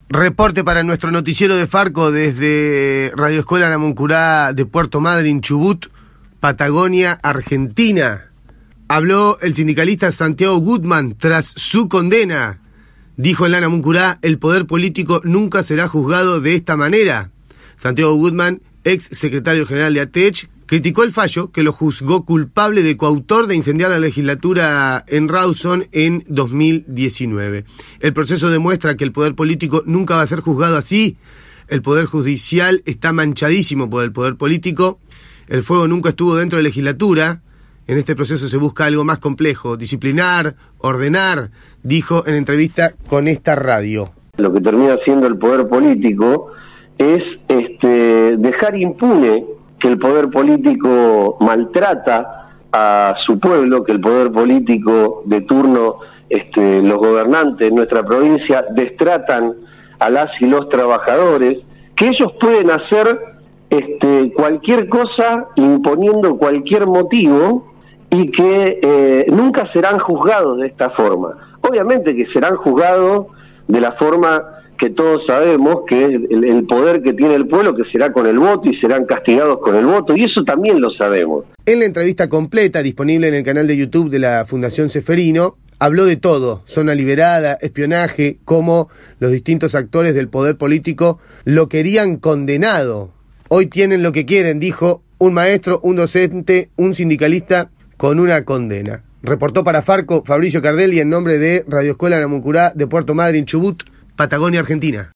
Reporte para nuestro noticiero de Farco desde Radio Escuela Namuncurá de Puerto Madryn, Chubut, Patagonia, Argentina. Habló el sindicalista Santiago Gutman tras su condena. Dijo en la Namuncurá, el poder político nunca será juzgado de esta manera. Santiago Gutman, ex secretario general de ATECH, criticó el fallo que lo juzgó culpable de coautor de incendiar la legislatura en Rawson en 2019. El proceso demuestra que el poder político nunca va a ser juzgado así. El poder judicial está manchadísimo por el poder político. El fuego nunca estuvo dentro de la legislatura. En este proceso se busca algo más complejo, disciplinar, ordenar, dijo en entrevista con esta radio. Lo que termina haciendo el poder político es dejar impune que el poder político maltrata a su pueblo, que el poder político de turno, los gobernantes de nuestra provincia destratan a las y los trabajadores, que ellos pueden hacer cualquier cosa imponiendo cualquier motivo y que nunca serán juzgados de esta forma. Obviamente que serán juzgados de la forma que todos sabemos, que es el poder que tiene el pueblo, que será con el voto y serán castigados con el voto, y eso también lo sabemos. En la entrevista completa, disponible en el canal de YouTube de la Fundación Ceferino, habló de todo: zona liberada, espionaje, cómo los distintos actores del poder político lo querían condenado. Hoy tienen lo que quieren, dijo un maestro, un docente, un sindicalista con una condena. Reportó para Farco Fabricio Cardelli en nombre de Radio Escuela Namuncurá de Puerto Madryn, Chubut, Patagonia, Argentina.